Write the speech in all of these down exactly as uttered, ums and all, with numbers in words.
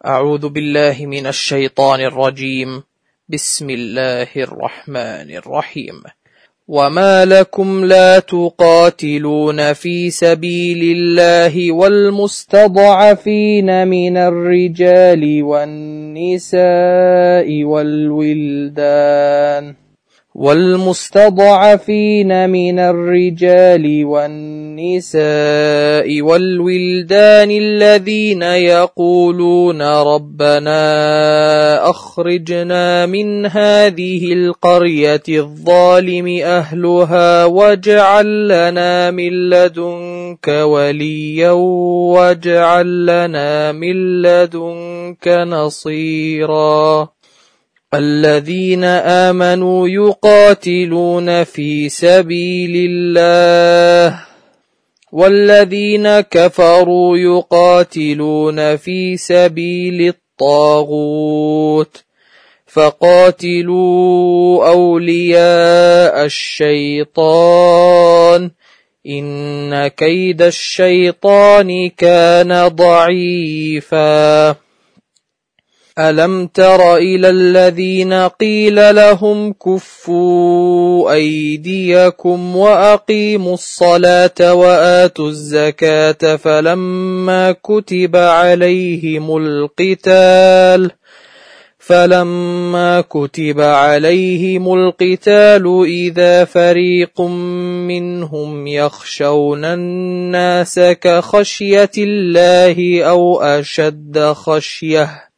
أعوذ بالله من الشيطان الرجيم. بسم الله الرحمن الرحيم. وما لكم لا تقاتلون في سبيل الله والمستضعفين من الرجال والنساء والولدان والمستضعفين من الرجال والنساء والولدان الذين يقولون ربنا أخرجنا من هذه القرية الظالم أهلها واجعل لنا من لدنك وليا واجعل لنا من لدنك نصيرا. الذين آمنوا يقاتلون في سبيل الله والذين كفروا يقاتلون في سبيل الطاغوت فقاتلوا أولياء الشيطان إن كيد الشيطان كان ضعيفا. ألم تر إلى الذين قيل لهم كفوا أيديكم وأقيموا الصلاة وآتوا الزكاة فلما كتب عليهم القتال فلما كتب عليهم القتال إذا فريق منهم يخشون الناس كخشية الله أو أشد خشية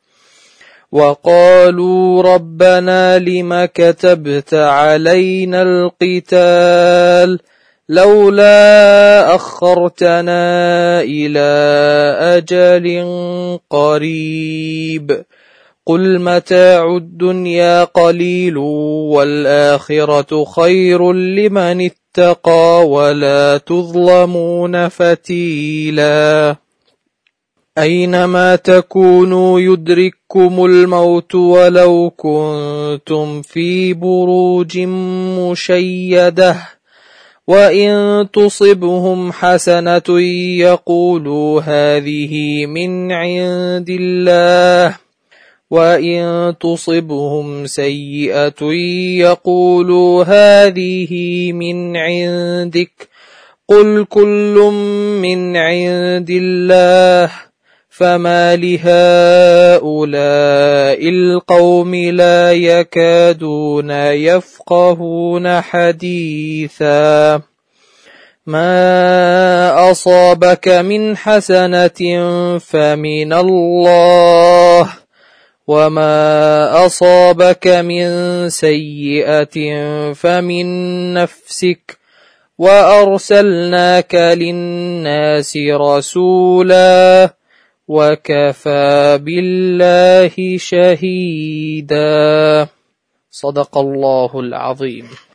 وقالوا ربنا لم كتبت علينا القتال لولا أخرتنا إلى أجل قريب قل متاع الدنيا قليل والآخرة خير لمن اتقى ولا تظلمون فتيلا. أينما تكونوا يدرككم الموت ولو كنتم في بروج مشيدة وإن تصبهم حسنة يقولوا هذه من عند الله وإن تصبهم سيئة يقولوا هذه من عندك قل كل من عند الله فما لهؤلاء القوم لا يكادون يفقهون حديثا. ما أصابك من حسنة فمن الله وما أصابك من سيئة فمن نفسك وأرسلناك للناس رسولا وكفى بالله شهيدا. صدق الله العظيم.